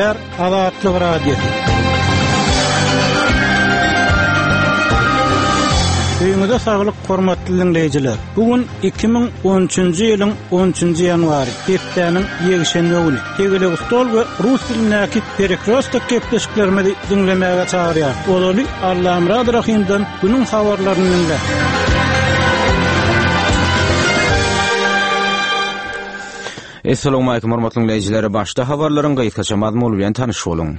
dinleýär Azatlyk radiosu. Öýüňizde saglyk, hormatly dinleýijiler. Bugun 2013-nji ýylyň 13-nji ýanwary, hepdeniň ýegişenme güni. Tegele stol we rus dilindäki perekrostok gepleşiklerimizi dinlemäge çagyrýar. Olary Allahym Rahimdan günüň habarlaryny dinle. Assalamu alaykum hormatly dinleýijiler. Başda habarlaryň gaýtgaça mazmuny bilen tanyş boluň.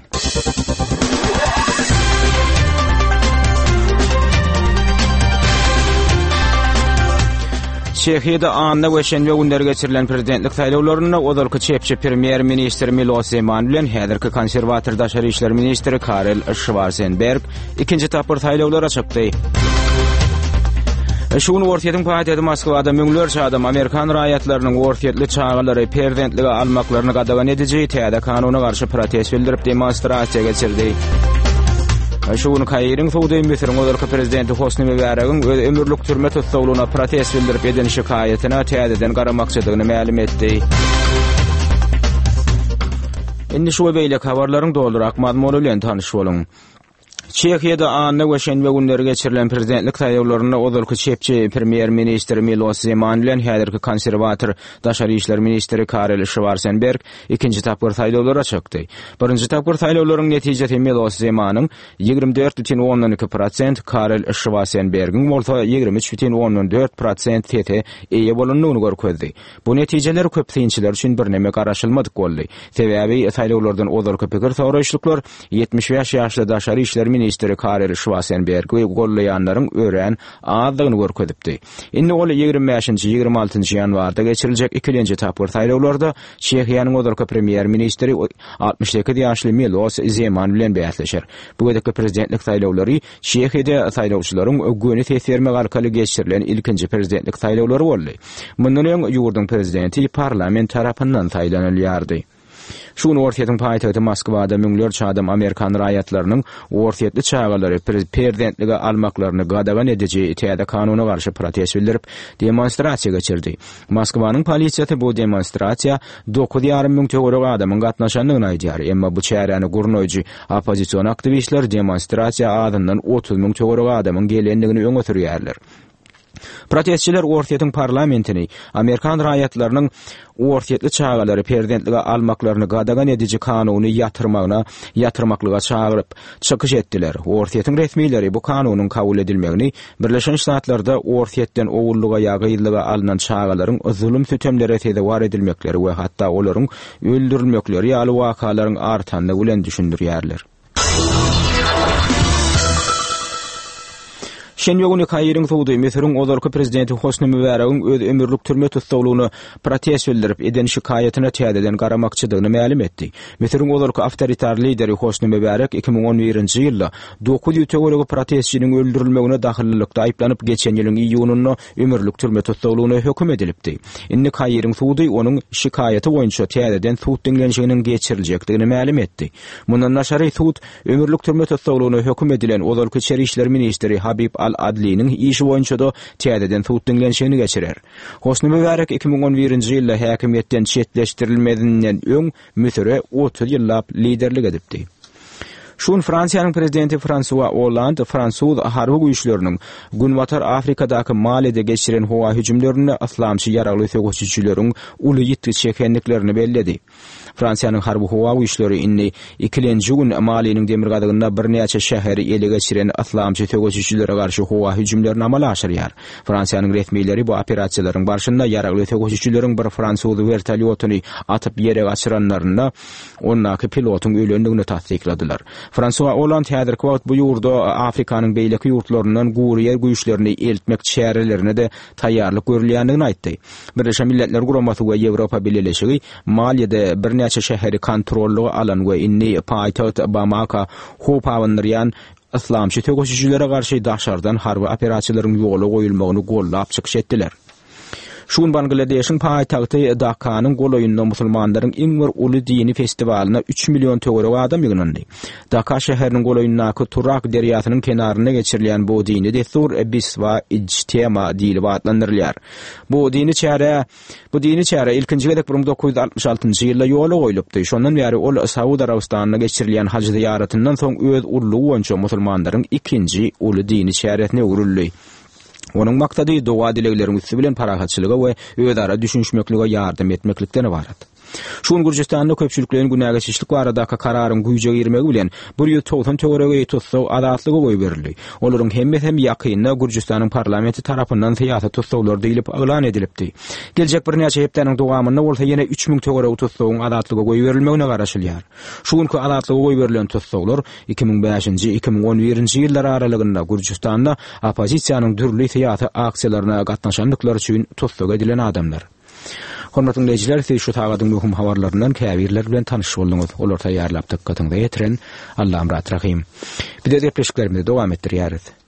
Çehyada anda weşenme günleri geçirilen prezidentlik saýlawlaryna odalky çepçi premier ministr Miloš Zeman bilen häzirki konserwator daşary işler ministri Karel Schwarzenberg ikinji tapyr saýlawlara çykdy. Şunu ortaýatyň paýtagy Moskwada müňlerçe adam Amerikan raýatlarynyň ortaýatly çağalary prezidentligi almaklaryny gadagan ediji täze kanuny garşy protest bildirip demonstrasiýa geçirdi. Şunu Kaýryň Suwdy Misiriň odalky prezidenti Hosni Mübarek'iň öz ömürlük türme tutulýagyna protest bildirip eden şikaýatyna täzeden garamakçylygyny ma'lum etdi. Indi şu beýle habarlaryň doldurak mazmuny bilen tanyş boluň. Çehyada anna weşenme günleri geçirilen prezidentlik saýlawlaryna odalky çepçi premier ministr Miloš Zeman bilen häzirki konserwator daşary işler ministri Karel Schwarzenberg ikinji tapyr saýlawlara çykdy. Birinji tapyr saýlawlaryň netijesi Miloš Zemanyň 24,2%, Karel Schwarzenberg'iň bolsa 23,4% tete eýe bolanyny görkezdi. Bu netijeler köp synçylar üçin bir neme garaşylmadyk boldy. Sebäbi saýlawlardan odalky pikir soraşlyklar 75 ýaşly daşary işler ministri Karel Schwarzenberg we gollayanlaryň ören azdygyny görkezipdi. Indi ol 25-nji 26-njy ýanwarda geçiriljek ikinji tapyr saýlawlarda Çehyanyň odalky premier ministri 62 ýaşly Miloš Zeman bilen bäsleşer. Bu gedeki prezidentlik saýlawlary Çehyada saýlawçylaryň göni tesirme arkaly geçirilen ilkinji prezidentlik saýlawlary boldy. Mundan öň ýurdun prezidenti parlament tarapyndan saýlanylýardy. Şunu ortaýatyň paýtagy Moskwada müňlerçe adam Amerikan raýatlarynyň ortaýatly çağalary prezidentligi almaklaryny gadagan ediji täze kanuny garşy protest bildirip demonstrasiýa geçirdi. Moskwanyň polisiýasy bu demonstrasiýa 9,5 müň töwerek adamyň gatnaşandygyny aýdýar. Emma bu çäräni gurnoýjy opozisiýon aktivistler demonstrasiýa adından 30 müň töwerek adamyň gelendigini öňe sürýärler. Protestçiler ortaýatyň parlamentini Amerikan raýatlarynyň ortaýatly çağalary prezidentligi almaklaryny gadagan ediji kanuny ýatyrmaklyga çağıryp çykyş etdiler. Ortaýatyň resmiýetleri bu kanunyň kabul edilmegini Birleşen Ştatlarda ortaýatdan owullyga ýagylyga alynan çağalaryň zulüm sütemlere tezewar edilmekleri we hatda olaryň öldürilmekleri ýaly wakalaryň artandygy bilen düşündirýärler. Şenýe güni Kaýryň Suwdy Misiriň odalky prezidenti Hosni Mübarek'iň öz ömürlük türme tutulýagyny protest bildirip eden şikaýatyna täzeden garamakçylygyny ma'lum etdi. Misiriň odalky awtoritar lideri Hosni Mübarek 2011-nji ýylda 9 ýetegi protestçiniň öldürilmegine dahillikde aýplanyp geçen ýylyň iýunyna ömürlük türme tutulýagyna hökm edilipdi. Indi Kaýryň Suwdy onuň şikaýaty boýunça täzeden suwt dinlenşiginiň geçiriljekdigini ma'lum etdi. Mundan naşary suwt ömürlük türme tutulýagyna hökm edilen odalky içeri işler ministri Habib Al-Adli'nin işi boýunça da täzeden suwt dinlenşigini geçirer. Hosni Mübarek 2011-nji ýylda häkimiýetden çetleşdirilmedinden öň Misire 30 ýyllap liderlik edipdi. Şun Fransiýanyň prezidenti François Hollande Fransuz harby güýçleriniň Günwatar Afrikadaky Malide geçiren howa hüjümlerini islamçy ýaragly sögüşçüleriň uly ýitdi çekenliklerini belledi. Fransiýanyň harby howa güýçleri indi 2-nji gün Maliniň demir gadygyna bir näçe şäheri ele geçiren islamçy sögüşçülere garşy howa hüjümlerini amala aşyrýar. Fransiýanyň resmiýetleri bu operasiýalaryň başynda ýaragly sögüşçüleriň bir Fransuz vertolyotyny atyp ýere gaçyranlaryna onnaky pilotyň ölendigini tasdikladylar. François Hollande häzirki wagt bu ýurda Afrikanyň beýleki ýurtlaryndan gurýer güýçlerini eltmek çärelerine de taýýarlyk görülýändigini aýtdy. Birleşen Milletler Guramasy we Ýewropa Birleşigi Maliyede bir näçe şäheri kontrollugy alan we inni paýtaht Bamako howpawandyrýan islamçy tögüşçülere garşy daşardan harby operasiýalaryň ýoly goýulmagyny gollap çykyş etdiler. Şuun Bangladeş'in paýtagty Dhakkanyň goloýunda musulmanlaryň iň bir uly dini festiwalyna 3 milyon töwerek adam ýygynandy. Dhaka şäheriniň goloýundaky Turak derýasynyň kenaryna geçirilýän bu dini destur ebiswa ijtema diýilip adlandyrylýar. Bu dini çäre ilkinji gedek 1966-njy ýylda ýola goýulypdy. Şondan bäri ol Saudi Arabistanyna geçirilýän hac ziyaretininden soň öz ullugy boýunça musulmanlaryň ikinji uly dini çäretine öwrüldi. Onun maksady doğa dileglerini üstü bilen parahatçylyga we özara düşünşmeklige ýardam etmeklikden ibaret. Şuň Gürjistanda köpçüliklerin günä geçişlik barada kararyň güýje girmegi bilen 190 töwerege tutsaw adatlygy goý berildi. Olaryň hem ýakynda Gürjistanyň parlamenti tarapyndan syýasat tutsawlar diýilip elan edilipdi. Geljek bir näçe hepdeniň dowamynda bolsa ýene 3000 töwerege tutsawyň adatlygy goý berilmegine garaşylýar. Şuňky adatlygy goý berilen tutsawlar 2005-2011-nji ýyllar aralygynda Gürjistanda opozisiýanyň dürli syýasy aksiýalaryna gatnaşandyklary üçin tutsak edilen adamlar. Hormatly dinleyijiler, siz şu tagadyň möhüm habarlaryndan käbirler bilen tanyş bolduňyz. Olar taýýarlap dikkatiňizi ýetiren Allaham rahim. Bir de gepleşiklerimizi dowam etdirýäris.